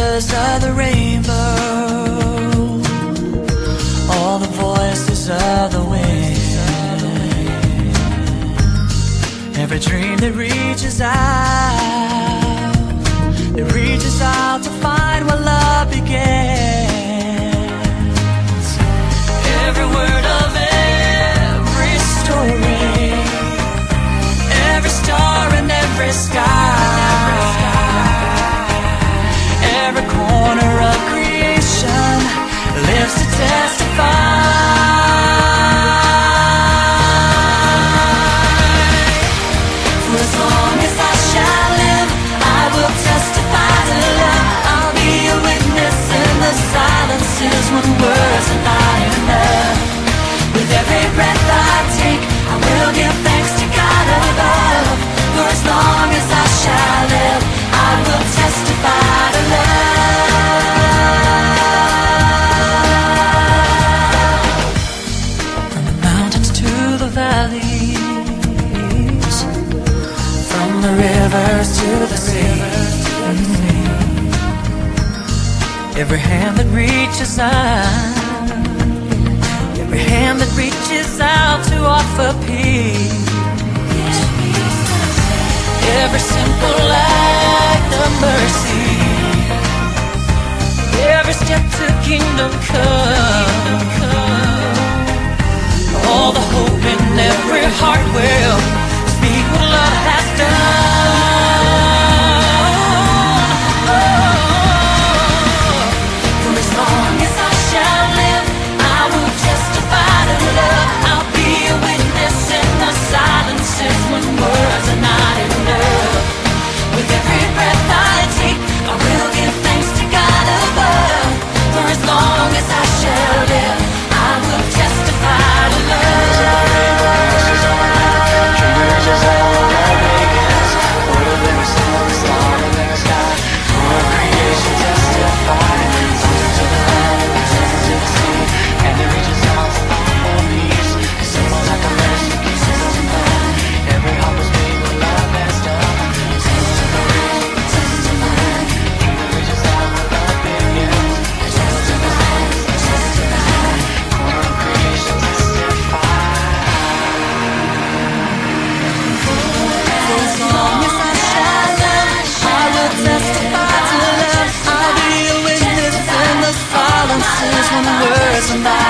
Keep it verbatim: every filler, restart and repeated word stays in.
colors of the rainbow, all the voices of the wind, every dream that reaches out, that reaches out to find where love begins. Every word of every story, every star in every sky, every corner of creation lives to testify. For as long as I shall live, I will testify to love. I'll be a witness in the silences when words are not enough. With every breath I take, I will give thanks to God above. For as long as I shall live, I will testify to love. From the mountains to the valleys, from the rivers to the sea, every hand that reaches out, every hand that reaches out to offer peace, every simple act of mercy, every step to kingdom come, all the hope in every heart will speak what love has done. Oh, for as long as I shall live, I will testify to love. I'll be a witness in the silences when words are not enough. With every breath I take, I will give thanks to God above. For as long as I shall live, I will testify to love. When words are not